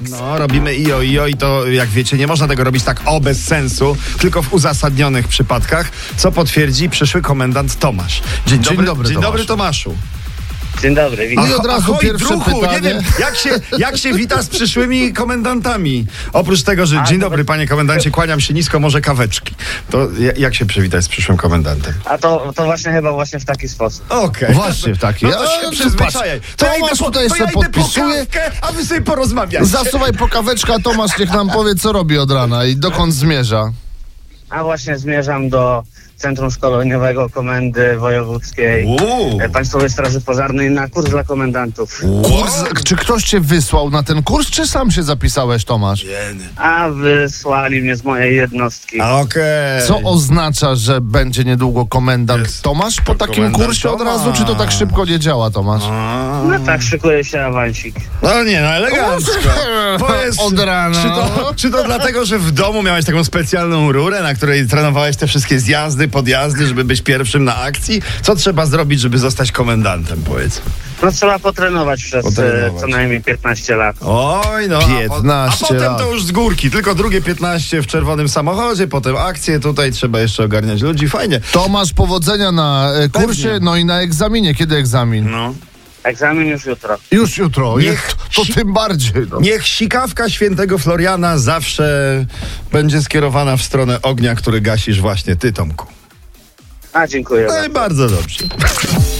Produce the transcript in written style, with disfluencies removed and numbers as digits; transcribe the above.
No, robimy ijo i to, jak wiecie, nie można tego robić tak bez sensu, tylko w uzasadnionych przypadkach, co potwierdzi przyszły komendant Tomasz. Dzień dobry, Tomaszu. Dzień dobry, witam. I od razu Ahoj, pierwsze druhu, pytanie. nie wiem, jak się wita z przyszłymi komendantami? Oprócz tego, że dzień dobry, panie komendancie, kłaniam się nisko, może kaweczki. To jak się przywitać z przyszłym komendantem? A to właśnie chyba w taki sposób. Okej. Właśnie w taki. No to się przyzwyczajaj. Tomasz tutaj jeszcze podpisuje. A wy sobie porozmawiajcie. Zasuwaj po kaweczkę, a Tomasz niech nam powie, co robi od rana i dokąd zmierza. A właśnie zmierzam do Centrum Szkoleniowego Komendy Wojewódzkiej Państwowej Straży Pożarnej na kurs dla komendantów. Kurs, czy ktoś cię wysłał na ten kurs, czy sam się zapisałeś, Tomasz? A wysłali mnie z mojej jednostki. Okej. Co oznacza, że będzie niedługo komendant Tomasz po takim komendant kursie od Tomasz. razu, czy to tak szybko nie działa, Tomasz? No tak, szykuje się awansik. No nie, no elegancko. Powiedz, Od rana. Czy to dlatego, że w domu miałeś taką specjalną rurę, na której trenowałeś te wszystkie zjazdy, podjazdy, żeby być pierwszym na akcji? Co trzeba zrobić, żeby zostać komendantem, powiedz? No trzeba potrenować przez co najmniej 15 lat. Oj, no. 15 a potem lat. to już z górki. Tylko drugie 15 w czerwonym samochodzie, potem akcje. Tutaj trzeba jeszcze ogarniać ludzi. Fajnie. Tomasz, powodzenia na kursie, Pewnie. no i na egzaminie. Kiedy egzamin? No. Egzamin już jutro. Już jutro. To tym bardziej. No. Niech sikawka świętego Floriana zawsze będzie skierowana w stronę ognia, który gasisz właśnie ty, Tomku. A, dziękuję No bardzo. i bardzo dobrze.